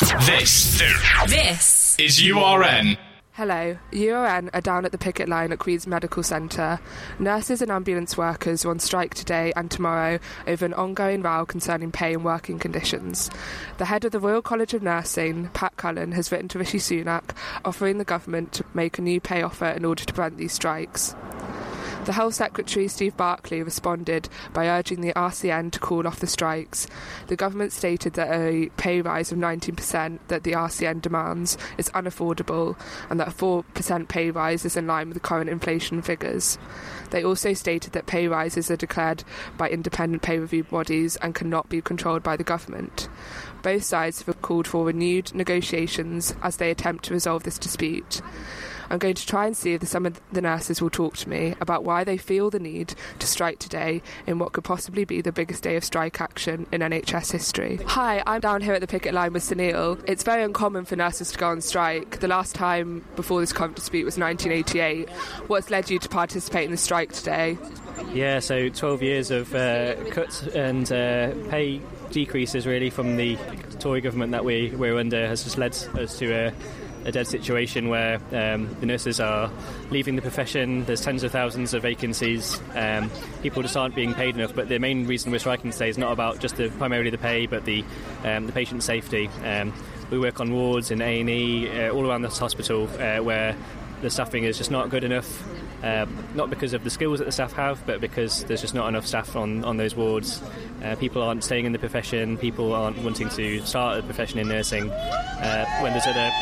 This is URN. Hello, URN are down at the picket line at Queen's Medical Centre. Nurses and ambulance workers are on strike today and tomorrow over an ongoing row concerning pay and working conditions. The head of the Royal College of Nursing, Pat Cullen, has written to Rishi Sunak offering the government to make a new pay offer in order to prevent these strikes. The Health Secretary, Steve Barclay, responded by urging the RCN to call off the strikes. The government stated that a pay rise of 19% that the RCN demands is unaffordable and that a 4% pay rise is in line with the current inflation figures. They also stated that pay rises are declared by independent pay review bodies and cannot be controlled by the government. Both sides have called for renewed negotiations as they attempt to resolve this dispute. I'm going to try and see if some of the nurses will talk to me about why they feel the need to strike today in what could possibly be the biggest day of strike action in NHS history. Hi, I'm down here at the picket line with Sunil. It's very uncommon for nurses to go on strike. The last time before this current dispute was 1988. What's led you to participate in the strike today? Yeah, so 12 years of cuts and pay decreases really from the Tory government that we're under has just led us to a dead situation where the nurses are leaving the profession. There's tens of thousands of vacancies. People just aren't being paid enough. But the main reason we're striking today is not about just primarily the pay, but the patient safety. We work on wards in A&E all around this hospital where the staffing is just not good enough. Not because of the skills that the staff have, but because there's just not enough staff on those wards. People aren't staying in the profession. People aren't wanting to start a profession in nursing when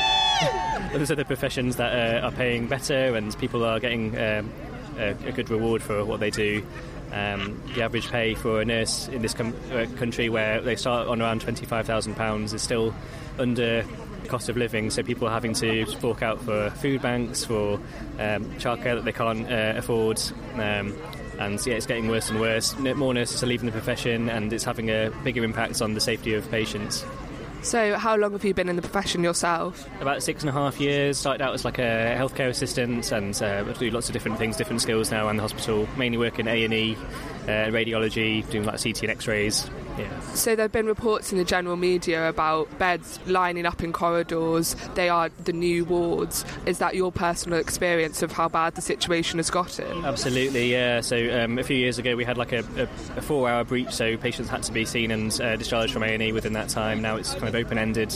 there's other professions that are paying better and people are getting a good reward for what they do. The average pay for a nurse in this country, where they start on around £25,000, is still under cost of living, so people are having to fork out for food banks, for childcare that they can't afford, and yeah, it's getting worse and worse. More nurses are leaving the profession and it's having a bigger impact on the safety of patients. So how long have you been in the profession yourself? About 6.5 years. Started out as like a healthcare assistant and do lots of different things, different skills now around the hospital. Mainly work in A&E, radiology, doing like CT and X-rays. Yeah. So there have been reports in the general media about beds lining up in corridors. They are the new wards. Is that your personal experience of how bad the situation has gotten? Absolutely, yeah. So a few years ago we had like a 4-hour breach, so patients had to be seen and discharged from A&E within that time. Now it's kind of open-ended.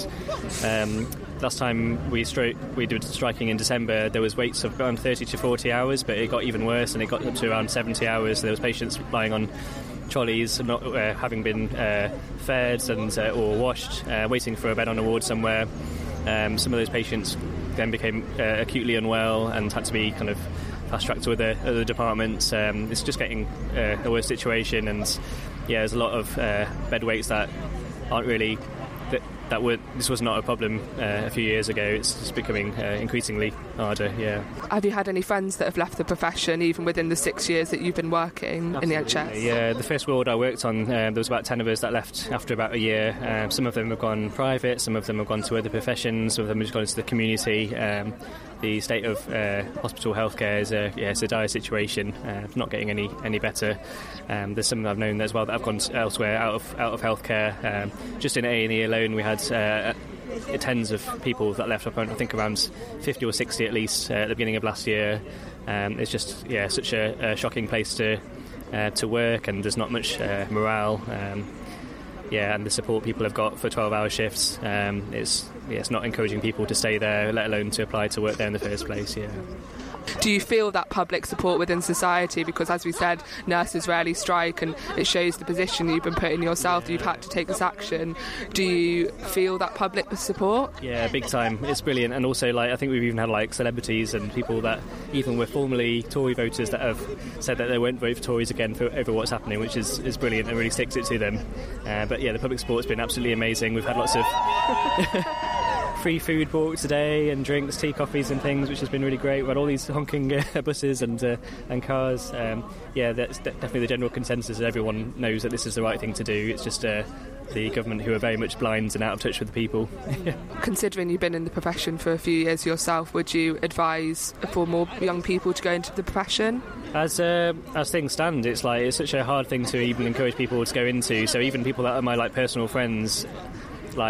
Last time we did striking in December, there was waits of around 30 to 40 hours, but it got even worse and it got up to around 70 hours. There was patients lying on trolleys, not having been fed and or washed, waiting for a bed on a ward somewhere. Some of those patients then became acutely unwell and had to be kind of fast-tracked to other departments. It's just getting a worse situation, and yeah, there's a lot of bed waits that aren't really... This was not a problem a few years ago. It's just becoming increasingly harder, yeah. Have you had any friends that have left the profession, even within the 6 years that you've been working in the NHS? Yeah, the first ward I worked on, there was about 10 of us that left after about a year. Some of them have gone private, some of them have gone to other professions, some of them have gone into the community. The state of hospital healthcare is it's a dire situation, not getting any better. There's some I've known as well that have gone elsewhere out of healthcare. Just in A&E alone, we had tens of people that left. I think around 50 or 60 at least at the beginning of last year. It's just such a shocking place to work, and there's not much morale. And the support people have got for 12-hour shifts, it's not encouraging people to stay there, let alone to apply to work there in the first place, yeah. Do you feel that public support within society? Because, as we said, nurses rarely strike, and it shows the position you've been put in yourself, that you've had to take this action. Do you feel that public support? Yeah, big time. It's brilliant. And also, I think we've even had, celebrities and people that even were formerly Tory voters that have said that they won't vote for Tories again over what's happening, which is brilliant and really sticks it to them. But, yeah, the public support's been absolutely amazing. We've had lots of... free food bought today and drinks, tea, coffees and things, which has been really great. We had all these honking buses and cars. That's definitely the general consensus that everyone knows that this is the right thing to do. It's just the government who are very much blind and out of touch with the people. Considering you've been in the profession for a few years yourself, would you advise for more young people to go into the profession? As things stand, it's such a hard thing to even encourage people to go into. So even people that are my personal friends,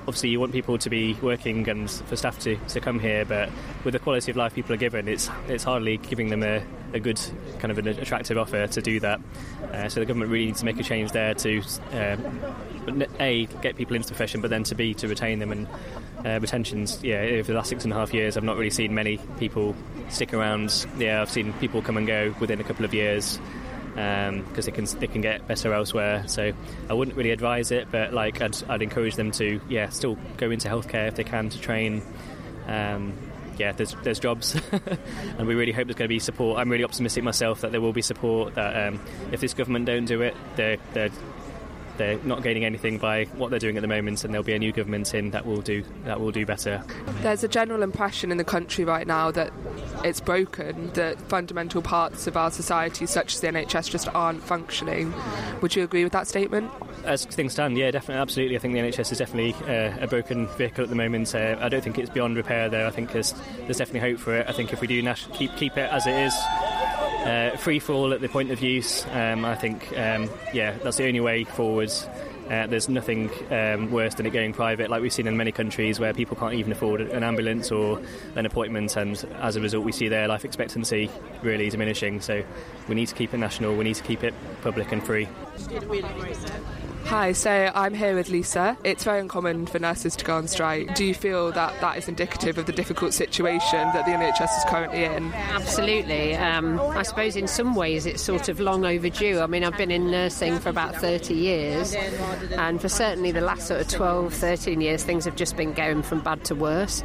obviously you want people to be working and for staff to come here, but with the quality of life people are given, it's hardly giving them a good kind of an attractive offer to do that. So the government really needs to make a change there to A, get people into the profession, but then to B, to retain them. And retentions, over the last 6.5 years I've not really seen many people stick around. I've seen people come and go within a couple of years because they can get better elsewhere. So I wouldn't really advise it, but I'd encourage them to still go into healthcare if they can, to train. There's jobs and we really hope there's going to be support. I'm really optimistic myself that there will be support, that if this government don't do it, they're not gaining anything by what they're doing at the moment, and there'll be a new government in that will do better. There's a general impression in the country right now that it's broken, that fundamental parts of our society, such as the NHS, just aren't functioning. Would you agree with that statement? As things stand, definitely, absolutely. I think the NHS is definitely a broken vehicle at the moment. I don't think it's beyond repair there. I think there's definitely hope for it. I think if we do keep it as it is, free for all at the point of use, I think that's the only way forward. There's nothing worse than it going private, like we've seen in many countries where people can't even afford an ambulance or an appointment, and as a result we see their life expectancy really diminishing. So we need to keep it national, we need to keep it public and free. Hi, so I'm here with Lisa. It's very uncommon for nurses to go on strike. Do you feel that is indicative of the difficult situation that the NHS is currently in? Absolutely. I suppose in some ways it's sort of long overdue. I mean, I've been in nursing for about 30 years, and for certainly the last sort of 12, 13 years, things have just been going from bad to worse.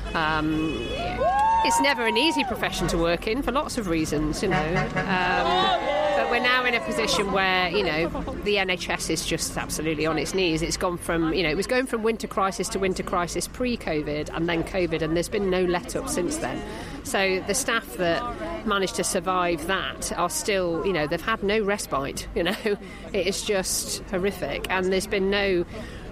It's never an easy profession to work in for lots of reasons, but we're now in a position where, the NHS is just absolutely on its knees. It's gone from, it was going from winter crisis to winter crisis pre-COVID and then COVID, and there's been no let-up since then. So the staff that managed to survive that are still, they've had no respite, It is just horrific, and there's been no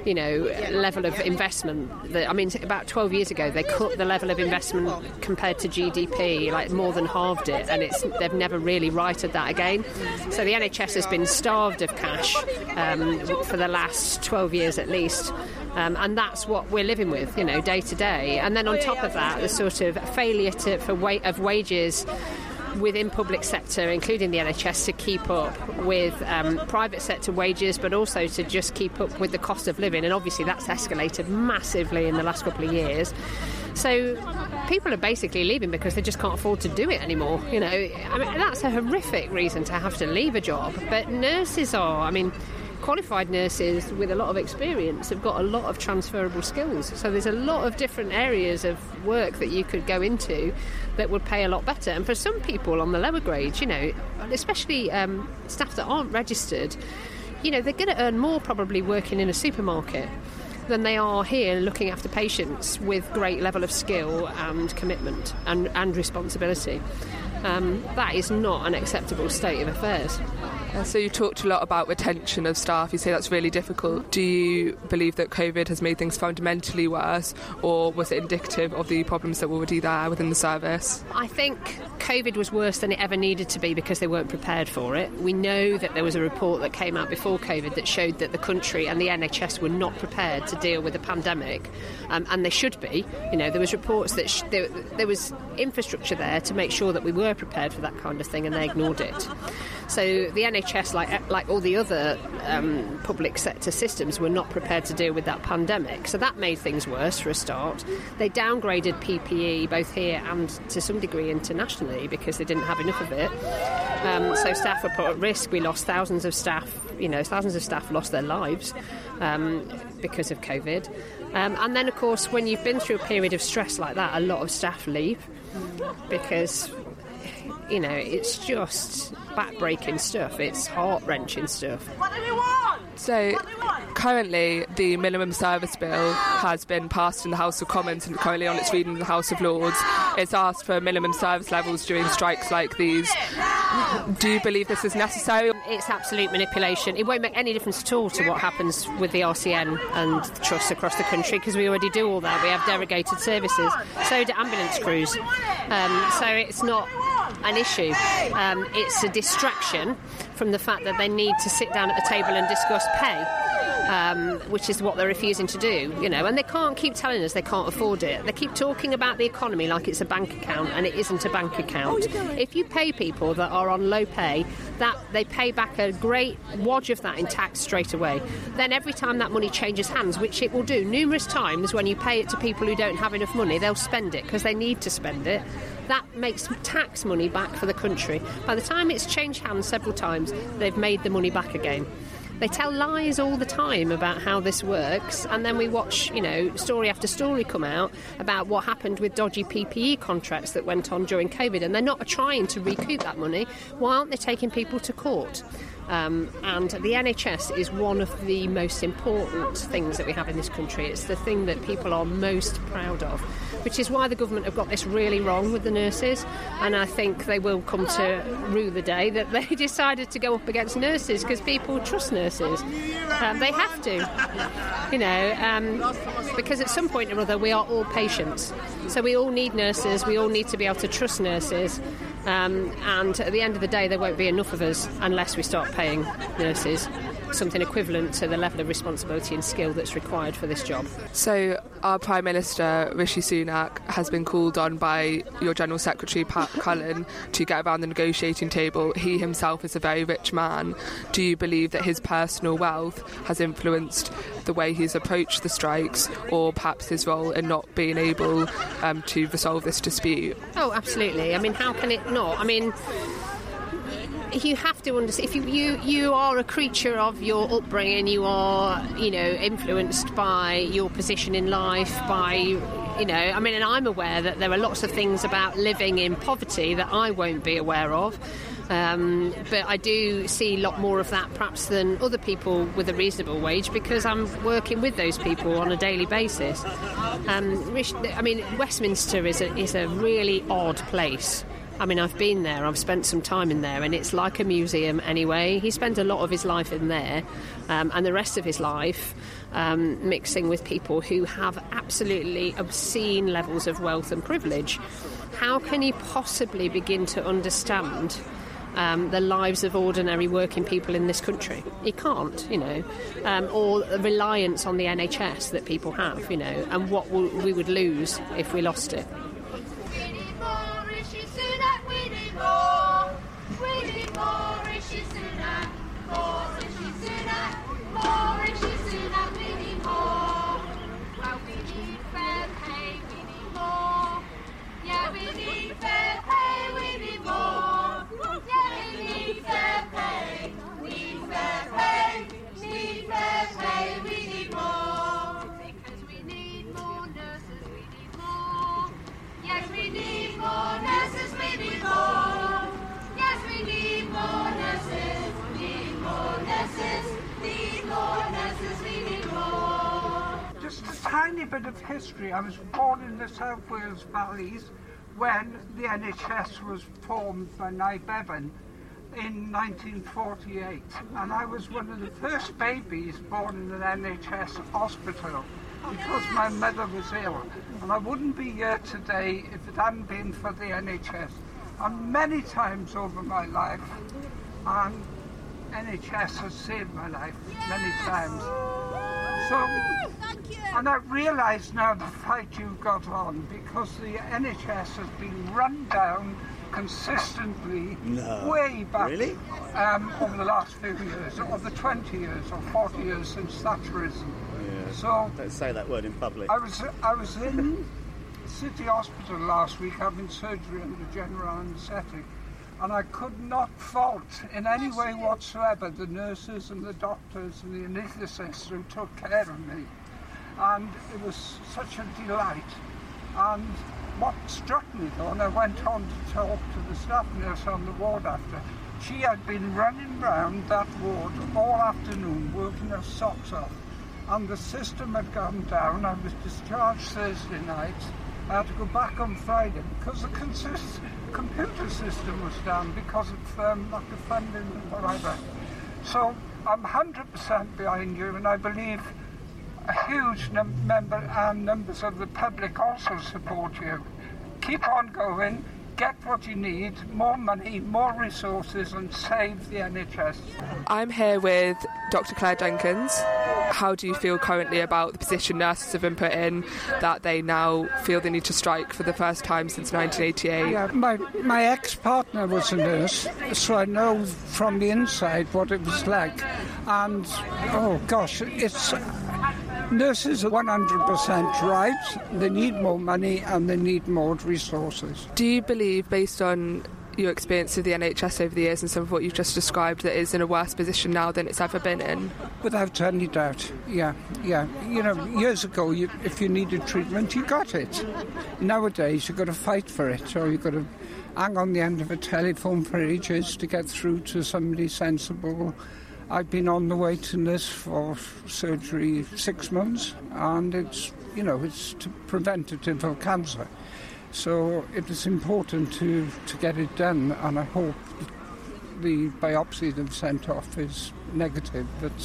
level of investment. About 12 years ago they cut the level of investment compared to GDP, more than halved it, and they've never really righted that again. So the NHS has been starved of cash for the last 12 years at least. And that's what we're living with, day to day. And then on top of that, the sort of failure of wages within public sector, including the NHS, to keep up with private sector wages, but also to just keep up with the cost of living. And obviously that's escalated massively in the last couple of years. So people are basically leaving because they just can't afford to do it anymore. That's a horrific reason to have to leave a job. But nurses are, qualified nurses with a lot of experience have got a lot of transferable skills. So there's a lot of different areas of work that you could go into that would pay a lot better. And for some people on the lower grades, especially staff that aren't registered, they're going to earn more probably working in a supermarket than they are here looking after patients with great level of skill and commitment and responsibility. That is not an acceptable state of affairs. So you talked a lot about retention of staff. You say that's really difficult. Do you believe that COVID has made things fundamentally worse, or was it indicative of the problems that were already there within the service? I think COVID was worse than it ever needed to be because they weren't prepared for it. We know that there was a report that came out before COVID that showed that the country and the NHS were not prepared to deal with the pandemic, and they should be. There was reports that there was infrastructure there to make sure that we were prepared for that kind of thing, and they ignored it. So the NHS, like all the other public sector systems, were not prepared to deal with that pandemic. So that made things worse for a start. They downgraded PPE both here and to some degree internationally because they didn't have enough of it. So staff were put at risk. We lost thousands of staff. Thousands of staff lost their lives because of COVID. And then, of course, when you've been through a period of stress like that, a lot of staff leave because it's just back-breaking stuff. It's heart-wrenching stuff. What do we want? So currently the minimum service bill has been passed in the House of Commons and currently on its reading in the House of Lords. It's asked for minimum service levels during strikes like these. Do you believe this is necessary? It's absolute manipulation. It won't make any difference at all to what happens with the RCN and the trusts across the country because we already do all that. We have derogated services. So do ambulance crews. So it's not an issue. It's a distraction from the fact that they need to sit down at the table and discuss pay. which is what they're refusing to do, and they can't keep telling us they can't afford it. They keep talking about the economy like it's a bank account, and it isn't a bank account. If you pay people that are on low pay, that they pay back a great wodge of that in tax straight away. Then every time that money changes hands, which it will do numerous times, when you pay it to people who don't have enough money, they'll spend it because they need to spend it. That makes tax money back for the country. By the time it's changed hands several times, they've made the money back again. They tell lies all the time about how this works, and then we watch, story after story come out about what happened with dodgy PPE contracts that went on during COVID, and they're not trying to recoup that money. Why aren't they taking people to court? And the NHS is one of the most important things that we have in this country. It's the thing that people are most proud of, which is why the government have got this really wrong with the nurses, and I think they will come to rue the day that they decided to go up against nurses, because people trust nurses. They have to, because at some point or other we are all patients. So we all need nurses, we all need to be able to trust nurses, and at the end of the day there won't be enough of us unless we start paying nurses something equivalent to the level of responsibility and skill that's required for this job. So our Prime Minister, Rishi Sunak, has been called on by your General Secretary, Pat Cullen, to get around the negotiating table. He himself is a very rich man. Do you believe that his personal wealth has influenced the way he's approached the strikes, or perhaps his role in not being able to resolve this dispute? Oh, absolutely. I mean, how can it not? I mean, you have to understand, if you are a creature of your upbringing, you are, influenced by your position in life, by, and I'm aware that there are lots of things about living in poverty that I won't be aware of. But I do see a lot more of that perhaps than other people with a reasonable wage, because I'm working with those people on a daily basis. Westminster is a really odd place. I mean, I've been there, I've spent some time in there, and it's like a museum anyway. He spent a lot of his life in there, and the rest of his life mixing with people who have absolutely obscene levels of wealth and privilege. How can he possibly begin to understand the lives of ordinary working people in this country? He can't, or the reliance on the NHS that people have, and what we would lose if we lost it. Just a tiny bit of history. I was born in the South Wales Valleys when the NHS was formed by Nye Bevan in 1948, and I was one of the first babies born in an NHS hospital because my mother was ill, and I wouldn't be here today if it hadn't been for the NHS. And many times over my life, and NHS has saved my life many times. So, and I realise now the fight you've got on, because the NHS has been run down consistently way back over the last few years, or the 20 years or 40 years since Thatcherism. Yeah. So don't say that word in public. I was in City Hospital last week having surgery under general anaesthetic, and I could not fault in any way whatsoever the nurses and the doctors and the anaesthetists who took care of me. And it was such a delight. And what struck me though, and I went on to talk to the staff nurse on the ward after, she had been running round that ward all afternoon working her socks off. And the system had gone down. I was discharged Thursday night. I had to go back on Friday because the computer system was down because of lack of funding and whatever. So I'm 100% behind you, and I believe a huge numbers of the public also support you. Keep on going. get what you need, more money, more resources, and save the NHS. I'm here with Dr. Claire Jenkins. How do you feel currently about the position nurses have been put in, that they now feel they need to strike for the first time since 1988? Yeah, my ex-partner was a nurse, so I know from the inside what it was like. And, oh gosh, nurses are 100% right. They need more money and they need more resources. Do you believe, based on your experience of the NHS over the years and some of what you've just described, that it's in a worse position now than it's ever been in? Without any doubt, yeah. You know, years ago, if you needed treatment, you got it. Nowadays, you've got to fight for it, or you've got to hang on the end of a telephone for ages to get through to somebody sensible. I've been on the waiting list for surgery 6 months, and it's preventative of cancer. So it is important to get it done, and I hope the biopsy they've sent off is negative. But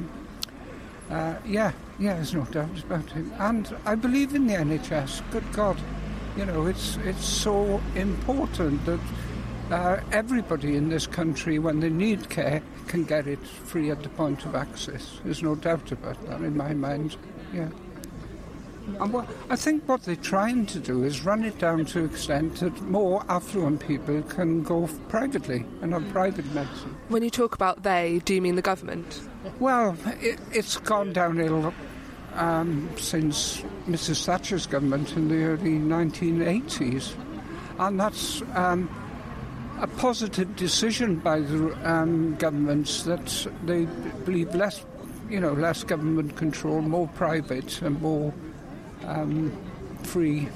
there's no doubt about it. And I believe in the NHS. Good God, you know, it's so important that everybody in this country, when they need care, can get it free at the point of access. There's no doubt about that in my mind. Yeah. And I think what they're trying to do is run it down to an extent that more affluent people can go privately and have private medicine. When you talk about they, do you mean the government? Well, it's gone downhill since Mrs Thatcher's government in the early 1980s. And that's a positive decision by the governments, that they believe less government control, more private and more free,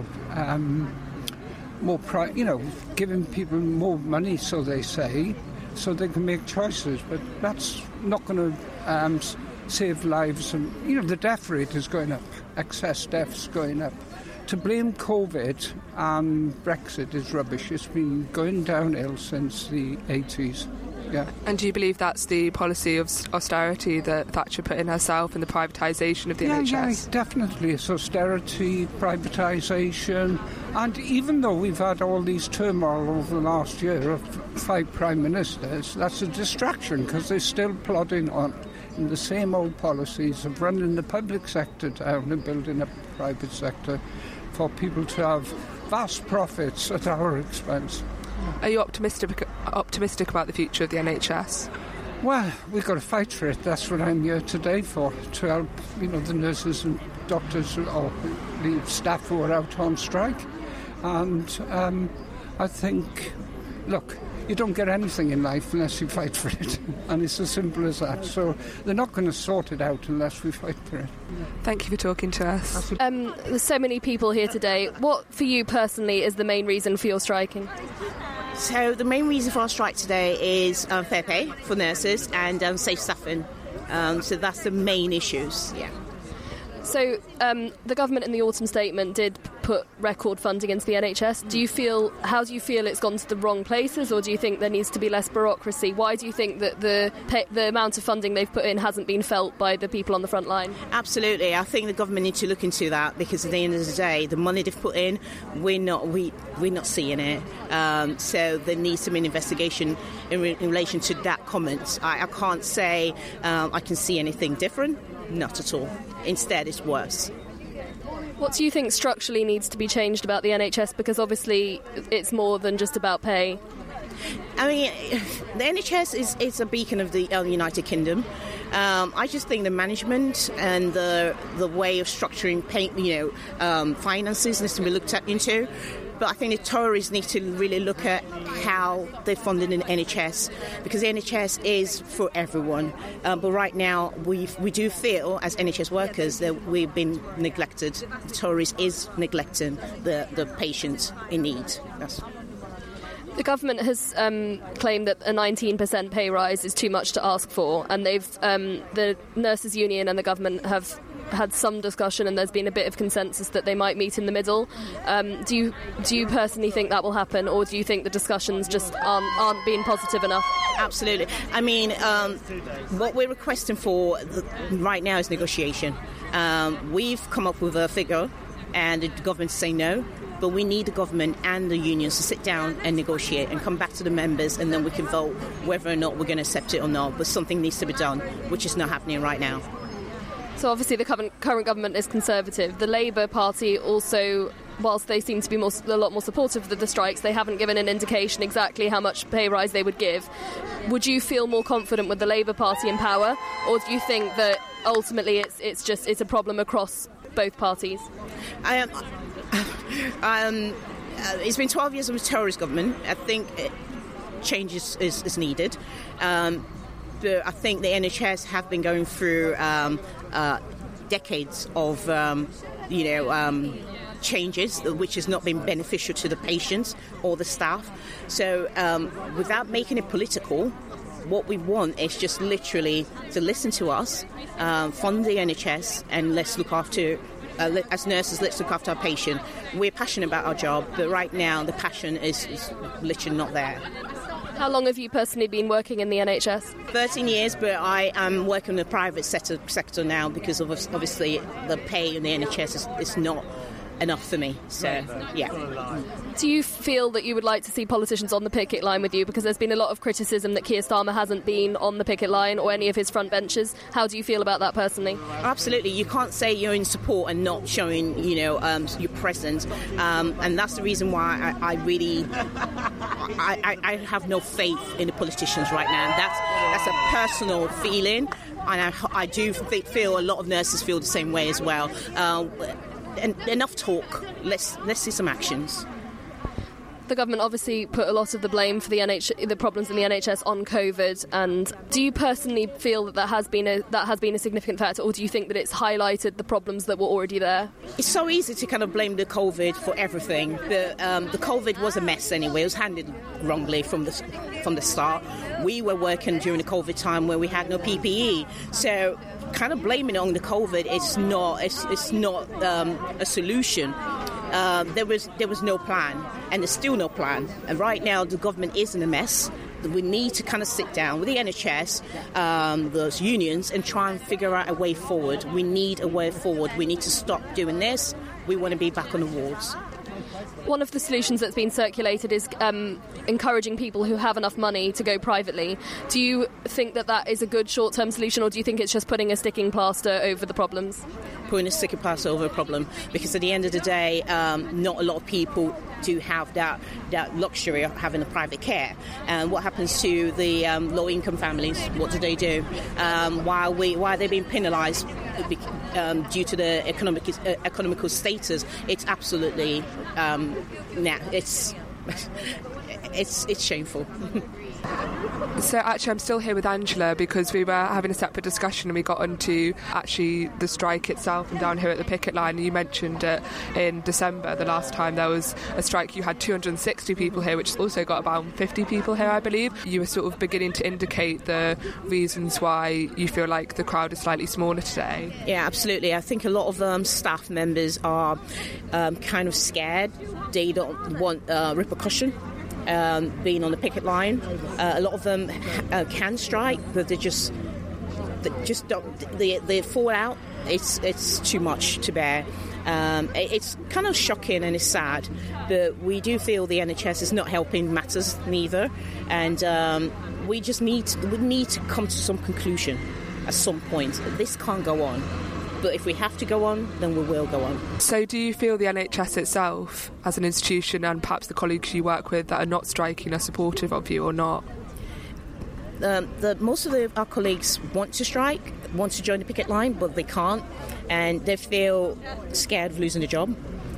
giving people more money, so they say, so they can make choices. But that's not going to save lives. And, the death rate is going up, excess deaths going up. To blame COVID and Brexit is rubbish. It's been going downhill since the 80s. Yeah. And do you believe that's the policy of austerity that Thatcher put in herself, and the privatisation of the NHS? Yeah, definitely. It's austerity, privatisation, and even though we've had all these turmoil over the last year of 5 prime ministers, that's a distraction, because they're still plodding on in the same old policies of running the public sector down and building up the private sector for people to have vast profits at our expense. Are you optimistic about the future of the NHS? Well, we've got to fight for it. That's what I'm here today for, to help, the nurses and doctors or the staff who are out on strike. And I think, look, you don't get anything in life unless you fight for it. And it's as simple as that. So they're not going to sort it out unless we fight for it. Thank you for talking to us. There's so many people here today. What, for you personally, is the main reason for your striking? So the main reason for our strike today is fair pay for nurses and safe staffing. So that's the main issues, yeah. So the government in the autumn statement did put record funding into the NHS. How do you feel it's gone to the wrong places, or do you think there needs to be less bureaucracy? Why do you think that the amount of funding they've put in hasn't been felt by the people on the front line? Absolutely. I think the government needs to look into that, because at the end of the day, the money they've put in, we're not seeing it. So there needs to be an investigation in relation to that comment. I can't say I can see anything different. Not at all. Instead, it's worse. What do you think structurally needs to be changed about the NHS? Because obviously it's more than just about pay. I mean, the NHS is a beacon of the United Kingdom. I just think the management and the way of structuring finances needs to be looked into. But I think the Tories need to really look at how they're funding the NHS, because the NHS is for everyone. But right now, we do feel, as NHS workers, that we've been neglected. The Tories is neglecting the patient in need. The government has claimed that a 19% pay rise is too much to ask for, and the nurses' union and the government have had some discussion, and there's been a bit of consensus that they might meet in the middle. Do you personally think that will happen, or do you think the discussions just aren't being positive enough? Absolutely. I mean, what we're requesting for right now is negotiation. We've come up with a figure and the government say no. But we need the government and the unions to sit down and negotiate and come back to the members, and then we can vote whether or not we're going to accept it or not. But something needs to be done, which is not happening right now. So obviously the current government is Conservative. The Labour Party also, whilst they seem to be a lot more supportive of the strikes, they haven't given an indication exactly how much pay rise they would give. Would you feel more confident with the Labour Party in power, or do you think that ultimately it's a problem across both parties? It's been 12 years of a terrorist government. I think change is needed. But I think the NHS have been going through decades of, changes, which has not been beneficial to the patients or the staff. So without making it political, what we want is just literally to listen to us, fund the NHS, and let's look after as nurses, let's look after our patient. We're passionate about our job, but right now the passion is literally not there. How long have you personally been working in the NHS? 13 years, but I am working in the private sector now because of obviously the pay in the NHS is not enough for me. So, yeah. Do you feel that you would like to see politicians on the picket line with you? Because there's been a lot of criticism that Keir Starmer hasn't been on the picket line or any of his front benches. How do you feel about that personally? Absolutely. You can't say you're in support and not showing, your presence. And that's the reason why I have no faith in the politicians right now. That's a personal feeling. And I do feel a lot of nurses feel the same way as well. And enough talk. Let's see some actions. The government obviously put a lot of the blame for the problems in the NHS on COVID. And do you personally feel that has been a significant factor, or do you think that it's highlighted the problems that were already there? It's so easy to kind of blame the COVID for everything. The COVID was a mess anyway. It was handled wrongly from the start. We were working during the COVID time where we had no PPE, so kind of blaming it on the COVID is not a solution. There was no plan, and there's still no plan. And right now, the government is in a mess. We need to kind of sit down with the NHS, those unions, and try and figure out a way forward. We need a way forward. We need to stop doing this. We want to be back on the wards. One of the solutions that's been circulated is encouraging people who have enough money to go privately. Do you think that is a good short-term solution, or do you think it's just putting a sticking plaster over the problems? Putting a sticking plaster over a problem, because at the end of the day, not a lot of people do have that luxury of having a private care. And what happens to the low-income families? What do they do? Why are they being penalised due to the economical status? It's absolutely it's shameful. So actually I'm still here with Angela because we were having a separate discussion and we got onto actually the strike itself and down here at the picket line. You mentioned it in December, the last time there was a strike, you had 260 people here, which also got about 50 people here, I believe. You were sort of beginning to indicate the reasons why you feel like the crowd is slightly smaller today. Yeah, absolutely. I think a lot of staff members are kind of scared. They don't want repercussion. Being on the picket line, a lot of them can strike, but they just don't. They fall out. It's too much to bear. It's kind of shocking and it's sad, but we do feel the NHS is not helping matters neither, and we need to come to some conclusion at some point. This can't go on. But if we have to go on, then we will go on. So do you feel the NHS itself, as an institution, and perhaps the colleagues you work with that are not striking, are supportive of you or not? Most of our colleagues want to strike, want to join the picket line, but they can't. And they feel scared of losing the job.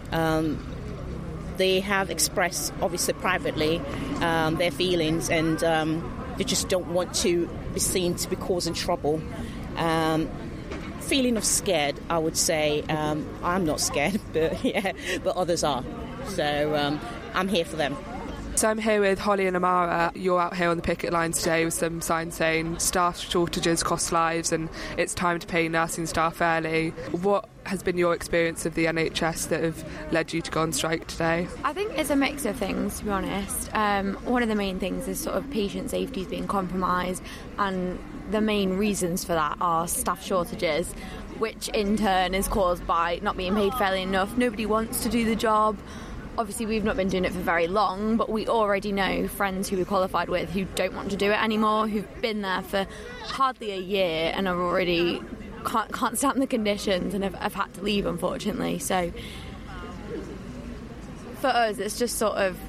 They have expressed, obviously privately, their feelings, and they just don't want to be seen to be causing trouble. Feeling of scared, I would say. I'm not scared, but others are. So I'm here for them. So I'm here with Holly and Amara. You're out here on the picket line today with some signs saying staff shortages cost lives and it's time to pay nursing staff early. What has been your experience of the NHS that have led you to go on strike today? I think it's a mix of things, to be honest. One of the main things is sort of patient safety is being compromised, and the main reasons for that are staff shortages. which in turn is caused by not being paid fairly enough. Nobody wants to do the job. Obviously, we've not been doing it for very long, but we already know friends who we qualified with who don't want to do it anymore, who've been there for hardly a year and are already can't stand the conditions and have had to leave, unfortunately. So for us, it's just sort of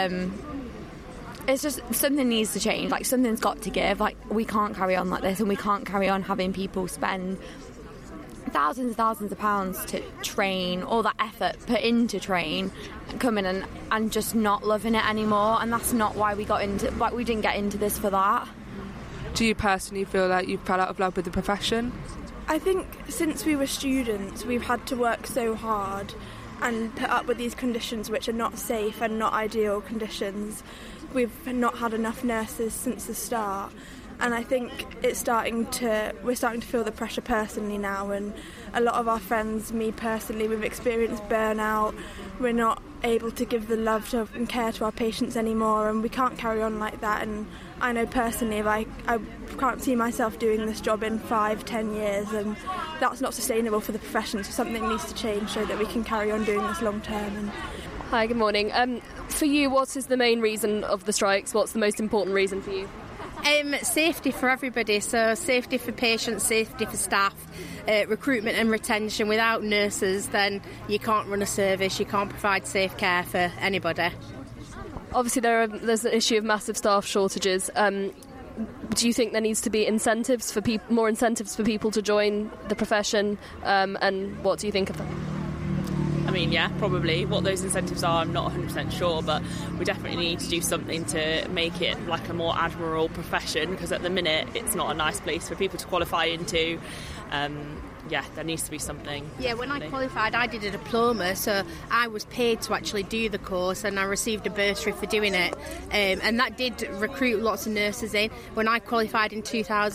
it's just something needs to change. Like, something's got to give. Like, we can't carry on like this, and we can't carry on having people spend thousands and thousands of pounds to train, all that effort put into train, come in and just not loving it anymore. And that's not why we didn't get into this for that. Do you personally feel like you fell out of love with the profession? I think since we were students, we've had to work so hard and put up with these conditions which are not safe and not ideal conditions. We've not had enough nurses since the start, and I think we're starting to feel the pressure personally now, and a lot of our friends, me personally, we've experienced burnout. We're not able to give the love and care to our patients anymore, and we can't carry on like that. And I know personally, I can't see myself doing this job in 5-10 years, and that's not sustainable for the profession, so something needs to change so that we can carry on doing this long term. Hi, good morning. For you, what is the main reason of the strikes? What's the most important reason for you? Safety for everybody, so safety for patients, safety for staff, recruitment and retention. Without nurses, then you can't run a service, you can't provide safe care for anybody. Obviously there's an issue of massive staff shortages. Do you think there needs to be incentives for more incentives for people to join the profession, and what do you think of that? I mean, yeah, probably. What those incentives are, I'm not 100% sure, but we definitely need to do something to make it like a more admirable profession, because at the minute it's not a nice place for people to qualify into. Yeah, there needs to be something. Yeah, when I qualified, I did a diploma, so I was paid to actually do the course, and I received a bursary for doing it. And that did recruit lots of nurses in. When I qualified in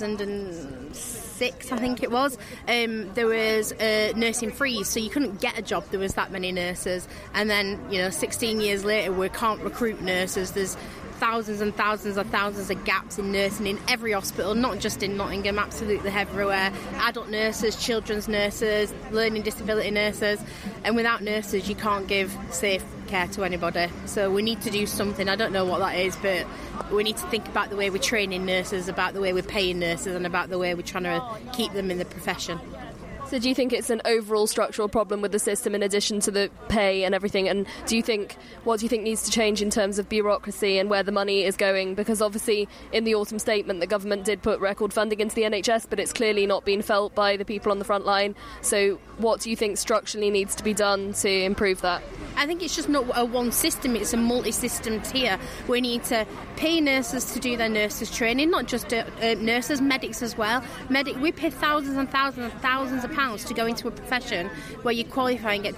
2006, I think it was, there was a nursing freeze, so you couldn't get a job. There was that many nurses. And then, 16 years later, we can't recruit nurses. There's thousands and thousands and thousands of gaps in nursing in every hospital, not just in Nottingham, absolutely everywhere. Adult nurses, children's nurses, learning disability nurses, and without nurses you can't give safe care to anybody. So we need to do something. I don't know what that is, but we need to think about the way we're training nurses, about the way we're paying nurses, and about the way we're trying to keep them in the profession. So do you think it's an overall structural problem with the system in addition to the pay and everything? And what do you think needs to change in terms of bureaucracy and where the money is going? Because obviously in the autumn statement the government did put record funding into the NHS, but it's clearly not been felt by the people on the front line. So what do you think structurally needs to be done to improve that? I think it's just not a one system, it's a multi-system tier. We need to pay nurses to do their nurses training, not just nurses, medics as well. We pay thousands and thousands and thousands of pounds to go into a profession where you qualify and get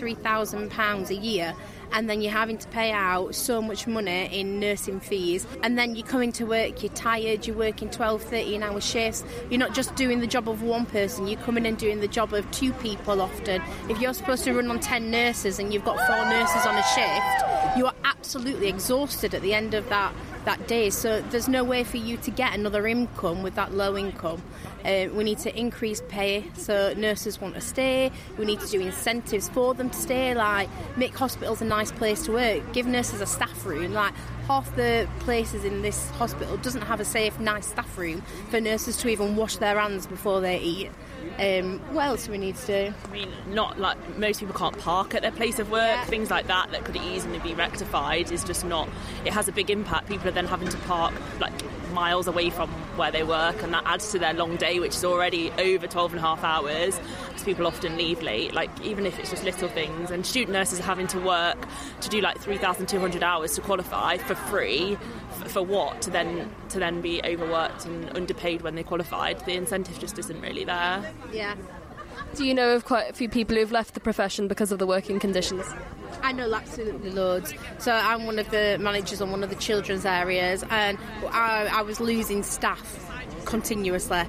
£23,000 a year, and then you're having to pay out so much money in nursing fees, and then you come into work, you're tired, you're working 12, 13-hour shifts. You're not just doing the job of one person, you're coming and doing the job of two people often. If you're supposed to run on 10 nurses and you've got 4 nurses on a shift, you are absolutely exhausted at the end of that day. So there's no way for you to get another income with that low income. We need to increase pay so nurses want to stay. We need to do incentives for them to stay, like make hospitals a nice place to work, give nurses a staff room. Like half the places in this hospital doesn't have a safe, nice staff room for nurses to even wash their hands before they eat. What else do we need to do? I mean, not like most people can't park at their place of work. Yeah. Things like that could easily be rectified is just not. It has a big impact. People are then having to park like miles away from where they work, and that adds to their long day, which is already over 12 and a half hours, because people often leave late, like even if it's just little things. And student nurses are having to work to do like 3,200 hours to qualify for free. For what? To then be overworked and underpaid when they qualified. The incentive just isn't really there. Yeah. Do you know of quite a few people who've left the profession because of the working conditions? I know absolutely loads. So I'm one of the managers on one of the children's areas, and I was losing staff continuously.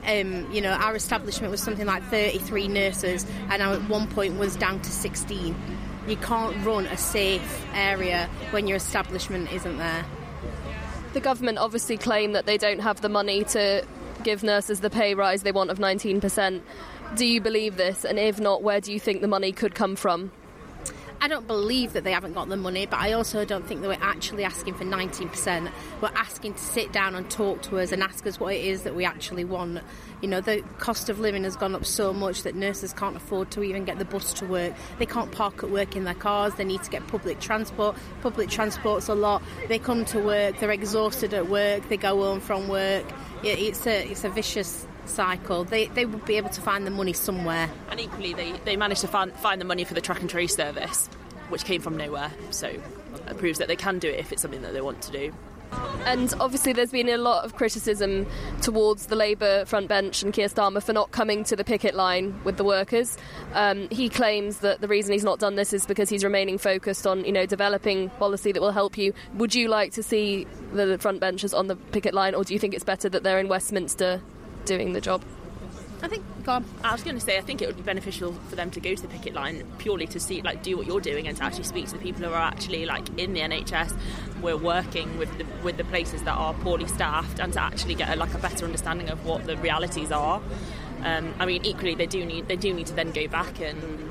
Our establishment was something like 33 nurses, and I at one point was down to 16. You can't run a safe area when your establishment isn't there. The government obviously claim that they don't have the money to give nurses the pay rise they want of 19%. Do you believe this? And if not, where do you think the money could come from? I don't believe that they haven't got the money, but I also don't think that we're actually asking for 19%. We're asking to sit down and talk to us and ask us what it is that we actually want. You know, the cost of living has gone up so much that nurses can't afford to even get the bus to work. They can't park at work in their cars. They need to get public transport. Public transport's a lot. They come to work. They're exhausted at work. They go home from work. It's a vicious cycle. They would be able to find the money somewhere. And equally, they managed to find the money for the track and trace service, which came from nowhere. So it proves that they can do it if it's something that they want to do. And obviously there's been a lot of criticism towards the Labour front bench and Keir Starmer for not coming to the picket line with the workers. He claims that the reason he's not done this is because he's remaining focused on, developing policy that will help you. Would you like to see the front benchers on the picket line, or do you think it's better that they're in Westminster doing the job? I think, God, I was going to say, I think it would be beneficial for them to go to the picket line purely to see, do what you're doing and to actually speak to the people who are actually, in the NHS. We're working with the places that are poorly staffed, and to actually get a better understanding of what the realities are. Equally, they do need to then go back and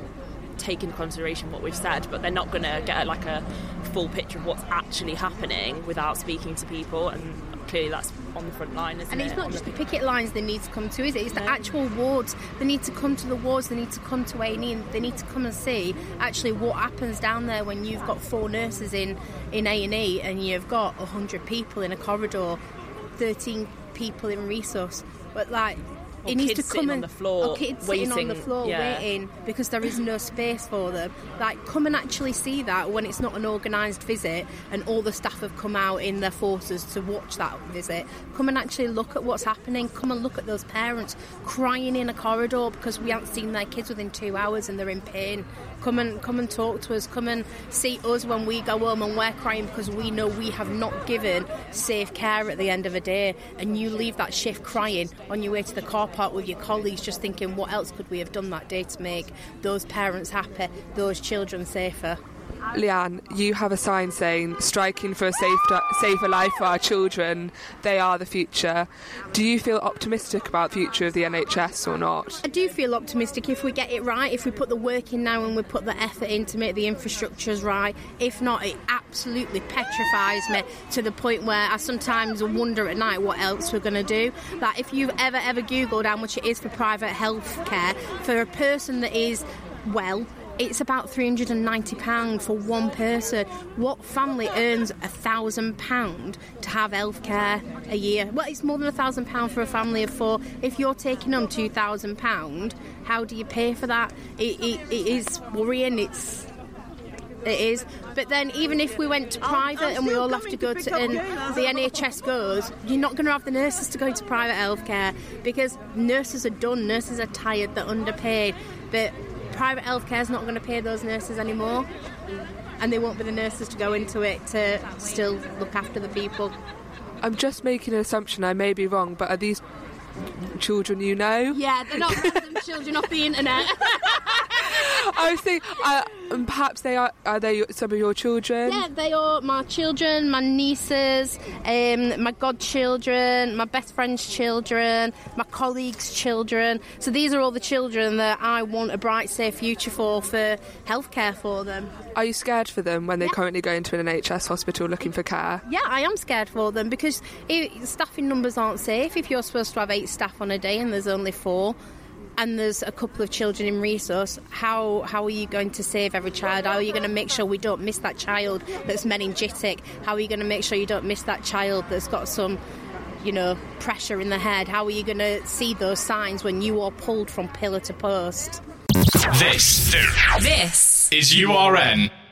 take into consideration what we've said, but they're not going to get a full picture of what's actually happening without speaking to people, and clearly that's on the front line, isn't it? And it's not just the picket lines they need to come to, is it? It's the actual wards. They need to come to the wards, they need to come to A&E, and they need to come and see actually what happens down there when you've got 4 nurses in A&E and you've got 100 people in a corridor, 13 people in resource. But it needs to come on the floor, or kids sitting on the floor waiting because there is no space for them. Come and actually see that when it's not an organised visit and all the staff have come out in their forces to watch that visit. Come and actually look at what's happening. Come and look at those parents crying in a corridor because we haven't seen their kids within 2 hours and they're in pain. Come and talk to us. Come and see us when we go home and we're crying because we know we have not given safe care at the end of a day, and you leave that shift crying on your way to the car park with your colleagues just thinking, what else could we have done that day to make those parents happy, those children safer. Leanne, you have a sign saying, striking for a safer life for our children, they are the future. Do you feel optimistic about the future of the NHS or not? I do feel optimistic if we get it right, if we put the work in now and we put the effort in to make the infrastructures right. If not, it absolutely petrifies me to the point where I sometimes wonder at night what else we're going to do. If you've ever Googled how much it is for private health care, for a person that is well, it's about £390 for one person. What family earns £1,000 to have health care a year? Well, it's more than £1,000 for a family of 4. If you're taking home £2,000, how do you pay for that? It is worrying. It is. But then even if we went to private and we all have to go to, and the NHS goes, you're not going to have the nurses to go into private healthcare because nurses are done, nurses are tired, they're underpaid. But private healthcare is not going to pay those nurses anymore, and they won't be the nurses to go into it to still look after the people. I'm just making an assumption, I may be wrong, but are these children you know? Yeah, they're not random children off the internet. I was thinking, perhaps are they some of your children? Yeah, they are my children, my nieces, my godchildren, my best friend's children, my colleagues' children. So these are all the children that I want a bright, safe future for healthcare for them. Are you scared for them when they currently go into an NHS hospital looking for care? Yeah, I am scared for them because staffing numbers aren't safe. If you're supposed to have 8 staff on a day and there's only 4, and there's a couple of children in resource, how are you going to save every child? How are you going to make sure we don't miss that child that's meningitic? How are you going to make sure you don't miss that child that's got some, pressure in the head? How are you going to see those signs when you are pulled from pillar to post? This is URN.